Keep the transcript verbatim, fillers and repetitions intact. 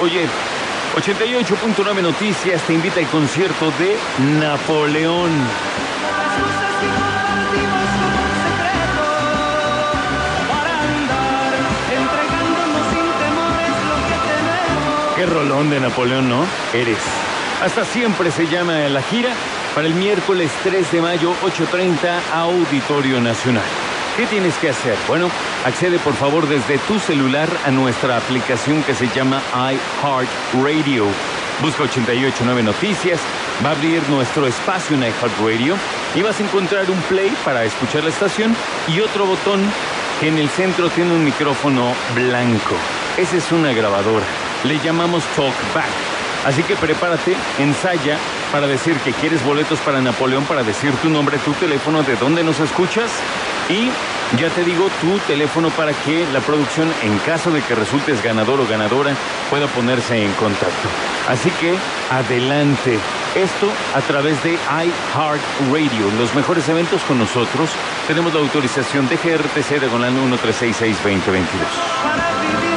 Oye, ochenta y ocho punto nueve Noticias te invita al concierto de Napoleón. Qué rolón de Napoleón, ¿no? Eres. Hasta siempre se llama la gira para el miércoles tres de mayo, ocho treinta, Auditorio Nacional. ¿Qué tienes que hacer? Bueno, accede por favor desde tu celular a nuestra aplicación que se llama iHeartRadio. Busca ochenta y ocho punto nueve Noticias, va a abrir nuestro espacio en iHeartRadio y vas a encontrar un play para escuchar la estación y otro botón que en el centro tiene un micrófono blanco. Esa es una grabadora. Le llamamos TalkBack. Así que prepárate, ensaya para decir que quieres boletos para Napoleón, para decir tu nombre, tu teléfono, de dónde nos escuchas y ya te digo tu teléfono para que la producción, en caso de que resultes ganador o ganadora, pueda ponerse en contacto. Así que adelante. Esto a través de iHeartRadio. Los mejores eventos con nosotros. Tenemos la autorización de G R T C de Golán uno tres seis seis dos cero dos dos.